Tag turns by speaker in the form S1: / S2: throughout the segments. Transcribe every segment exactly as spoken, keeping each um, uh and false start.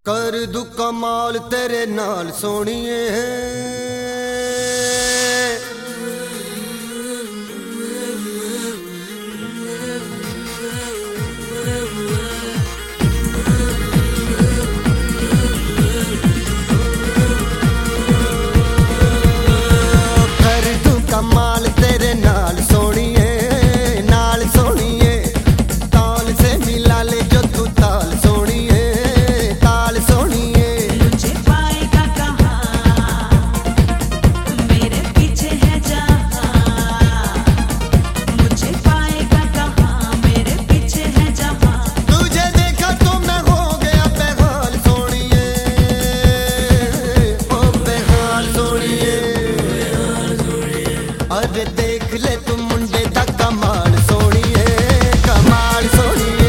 S1: कर दू कमाल तेरे नाल सोनिए कर दू कमाल तेरे नाल सोनिए नाल सोनिए ताल से मिला ले जो तू ताल सोनिए ताल सोनिए
S2: मुझे पाएगा कहाँ मेरे पीछे है जहाँ मुझे पाएगा कहाँ मेरे पीछे है जहाँ
S1: तुझे देखा तो मैं हो गया बेहाल सोनिए ओ बेहाल सोनिए अरे देख ले तू मुंडे दा कमाल सोनिए कमाल सोनिए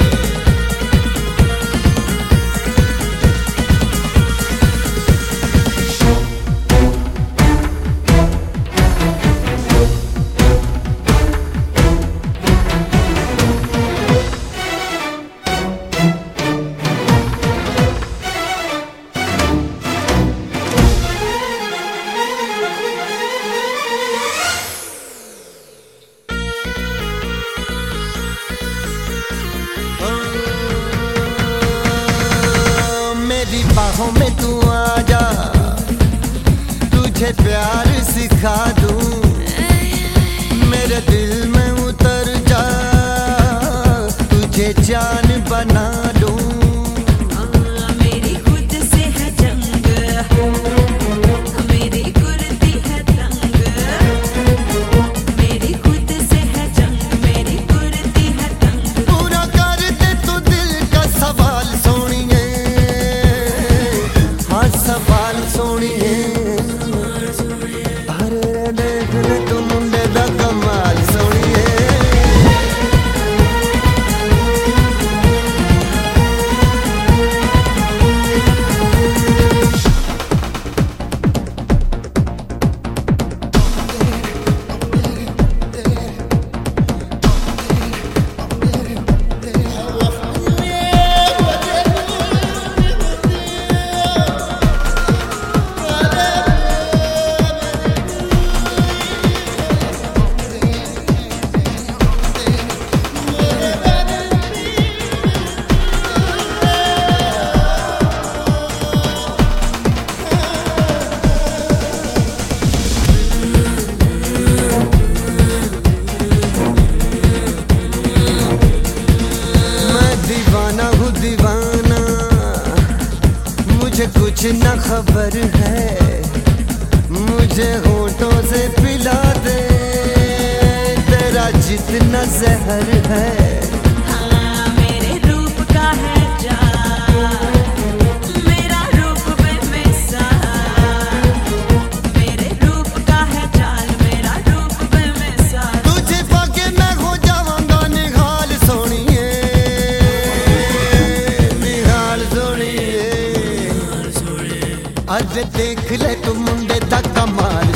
S1: मेरी बाहों में तू आ जा तुझे प्यार सिखा दूं मेरे दिल में उतर जा तुझे जान बना लूं
S2: मेरी खुद से है जंग मेरी कुर्ती है तंग मेरी खुद से है जंग मेरी कुर्ती है तंग
S1: पूरा कर दे तू दिल का सवाल सोनिए हाँ सवाल सोनिए अरे देख ले तू मुंडे दा कमाल सोनिए दीवाना हूँ दीवाना मुझे कुछ न खबर है मुझे होठों से पिला दे तेरा जितना जहर है
S2: हाँ मेरे रूप का है जान मेरा रूप बेमिसाल मेरे रूप का है जान मेरा रूप बेमिसाल
S1: तुझे पाके मैं हो जाऊंगा निहाल सोनिए निहाल सोनिए अरे देख ले तू मुंडे दा कमाल